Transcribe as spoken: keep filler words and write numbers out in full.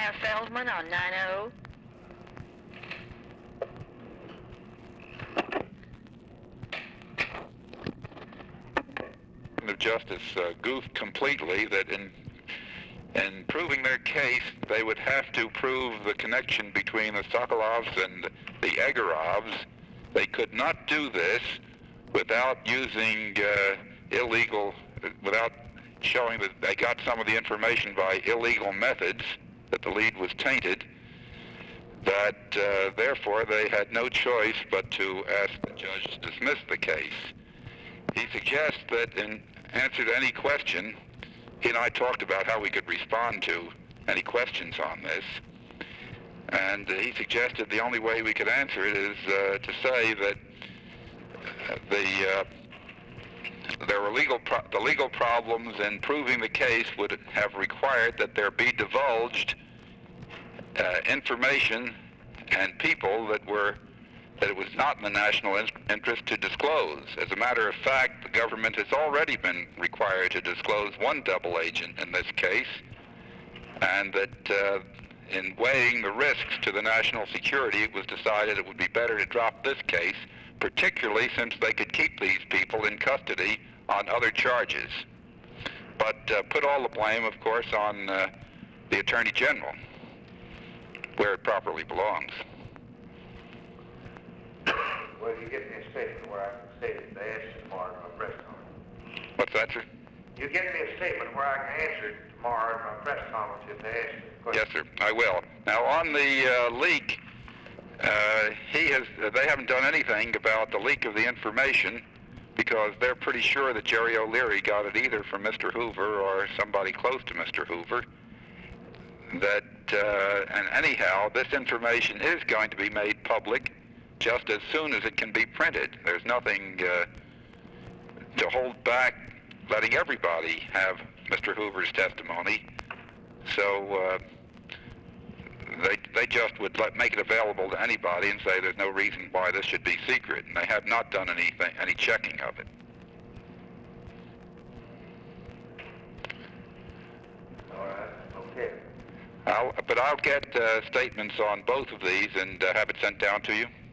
Maya Feldman on nine oh. Of Justice uh, goofed completely that in in proving their case, they would have to prove the connection between the Sokolovs and the Egorovs. They could not do this without using uh, illegal, without showing that they got some of the information by illegal methods, that the lead was tainted, that uh, therefore they had no choice but to ask the judge to dismiss the case. He suggests that in answer to any question, he and I talked about how we could respond to any questions on this, and uh, he suggested the only way we could answer it is uh, to say that uh, the uh, there were legal pro the legal problems in proving the case would have required that there be divulged uh, information and people that were that it was not in the national in interest to disclose. As a matter of fact, the government has already been required to disclose one double agent in this case, and that uh, in weighing the risks to the national security, it was decided it would be better to drop this case, particularly since they could keep these people in custody on other charges. But uh, put all the blame, of course, on uh, the Attorney General, where it properly belongs. Well, you get me a statement where I can say it. They asked you tomorrow at my press conference. What's that, sir? You get me a statement where I can answer it tomorrow at my press conference if they ask you a question. Yes, sir. I will. Now, on the uh, leak, uh, he has. Uh, they haven't done anything about the leak of the information because they're pretty sure that Jerry O'Leary got it either from Mister Hoover or somebody close to Mister Hoover. That uh, and anyhow, this information is going to be made public just as soon as it can be printed. There's nothing uh, to hold back, letting everybody have Mister Hoover's testimony. So uh, they, they just would let, make it available to anybody and say there's no reason why this should be secret. And they have not done anything, any checking of it. All right, okay. I'll, but I'll get uh, statements on both of these and uh, have it sent down to you.